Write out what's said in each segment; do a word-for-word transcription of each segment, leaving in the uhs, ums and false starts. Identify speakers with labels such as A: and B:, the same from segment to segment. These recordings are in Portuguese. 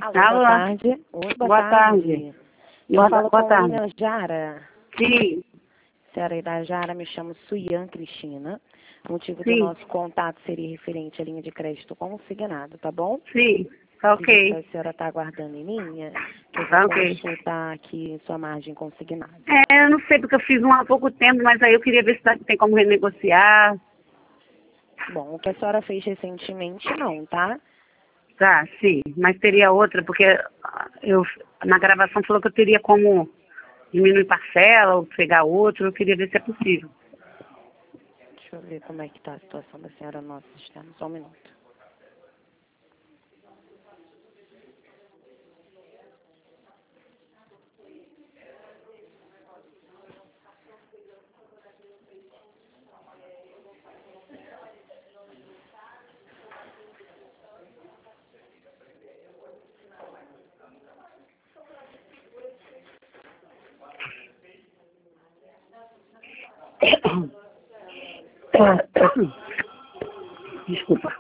A: Alô,
B: Alô?
A: boa tarde. Oi, boa,
B: Boa
A: tarde.
B: tarde.
A: Eu
B: Boa,
A: falo
B: boa
A: com
B: tarde.
A: William Jara.
B: Sim,
A: Senhora Ida Jara, me chamo Suyan Cristina. O motivo do
B: sim,
A: nosso contato seria referente à linha de crédito consignado, tá bom?
B: sim. Tá
A: Acredito que
B: ok.
A: a senhora está aguardando em linha, que eu vou
B: Tá ok.
A: consultar aqui sua margem consignada.
B: É, eu não sei porque eu fiz um há pouco tempo, mas aí eu queria ver se tá- tem como renegociar.
A: Bom, o que a senhora fez recentemente não, tá?
B: Tá, sim. Mas teria outra, porque ah, eu, na gravação falou que eu teria como diminuir parcela ou pegar outro. Eu queria ver se é possível.
A: Deixa eu ver como é que está a situação da senhora no nosso sistema. Só um minuto.
B: Desculpa.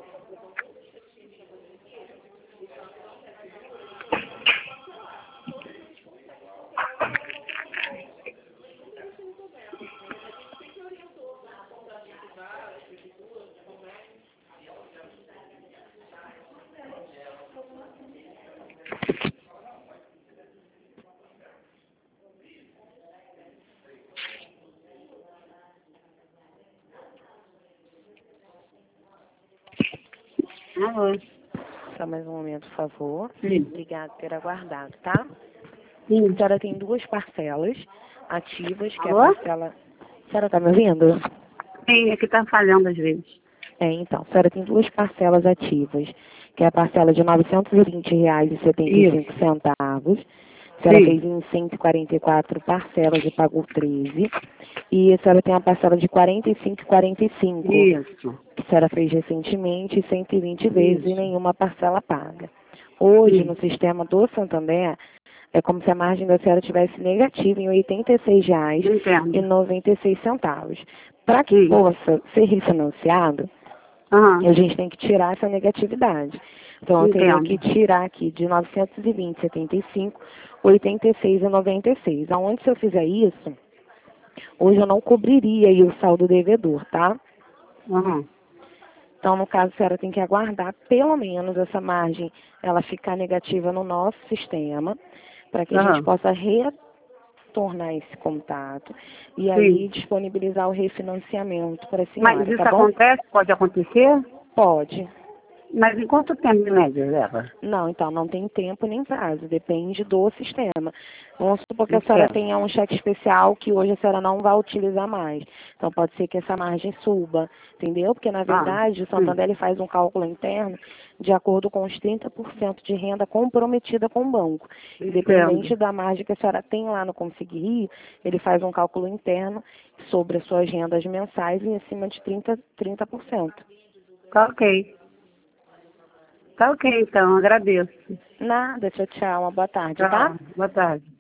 B: Alô?
A: Só mais um momento, por favor.
B: Sim.
A: Obrigada por ter aguardado, tá?
B: Sim.
A: A senhora tem duas parcelas ativas, que é a
B: Alô?
A: parcela... A senhora está me ouvindo?
B: Sim, é que tá falhando às vezes.
A: É, então, a senhora tem duas parcelas ativas, que é a parcela de novecentos e vinte reais e setenta e cinco
B: Isso.
A: centavos. A senhora
B: Sim.
A: fez em cento e quarenta e quatro parcelas e pagou treze. E a senhora tem a parcela de quarenta e cinco e quarenta e cinco,
B: Isso.
A: que a senhora fez recentemente, cento e vinte vezes e
B: Isso.
A: nenhuma parcela paga. Hoje,
B: Sim.
A: no sistema do Santander, é como se a margem da senhora tivesse negativa em oitenta e seis reais e
B: Entendo.
A: noventa e seis centavos. Para que
B: Sim.
A: possa ser refinanciado,
B: Aham.
A: a gente tem que tirar essa negatividade. Então, eu teria que
B: Entendo.
A: tirar aqui de novecentos e vinte, setenta e cinco, oitenta e seis e noventa e seis. Aonde, se eu fizer isso, hoje eu não cobriria aí o saldo devedor, tá?
B: Aham.
A: Então, no caso, a senhora tem que aguardar pelo menos essa margem ela ficar negativa no nosso sistema, para que a gente
B: Aham.
A: possa retornar esse contato e aí
B: Sim.
A: disponibilizar o refinanciamento para a
B: Mas
A: senhora, tá
B: isso
A: bom?
B: acontece? Pode acontecer?
A: Pode.
B: Mas em quanto tempo de média leva?
A: Não, então não tem tempo nem prazo, depende do sistema. Vamos supor que a senhora
B: Entendo.
A: tenha um cheque especial que hoje a senhora não vai utilizar mais. Então pode ser que essa margem suba, entendeu? Porque na
B: Ah,
A: verdade o
B: sim.
A: Santander ele faz um cálculo interno de acordo com os trinta por cento de renda comprometida com o banco. Independente
B: Entendo.
A: da margem que a senhora tem lá no Conseguir Rir, ele faz um cálculo interno sobre as suas rendas mensais em acima de trinta, trinta por cento.
B: Tá ok. Tá ok, então. Agradeço.
A: Nada, tchau, tchau, uma boa tarde, tá?
B: Tchau. Boa tarde.